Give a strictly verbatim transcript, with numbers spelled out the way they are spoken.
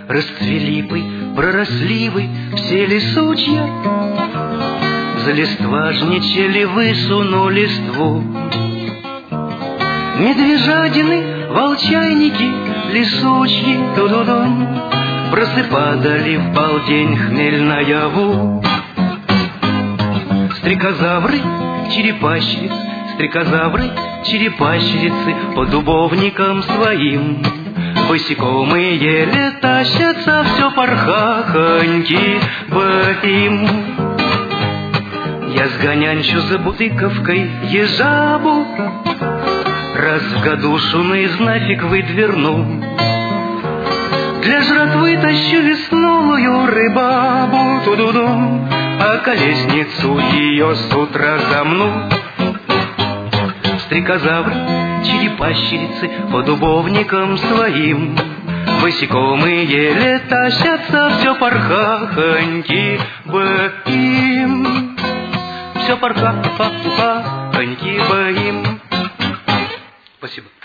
расцвели бы, проросли бы все лесучья, залистважничали, высунули ствол. Медвежатины, волчайники, лесучьи, ту-ду-дум, просыпадали в полдень хмель наяву. Стрекозавры, черепащицы, стрекозавры, черепащицы по дубовникам своим босиком и еле тащатся все порхахоньки бахим. Я сгонянчу за бутыковкой ежабу, раз в году шуны нафиг выдверну. Для жратвы тащу весновую рыбабу, ту-ду-дум, а колесницу ее с утра замну. Стрекозавры, черепащицы по дубовникам своим босиком и еле тащатся все порхахоньки бахим. Все порхахоньки бахим. Спасибо.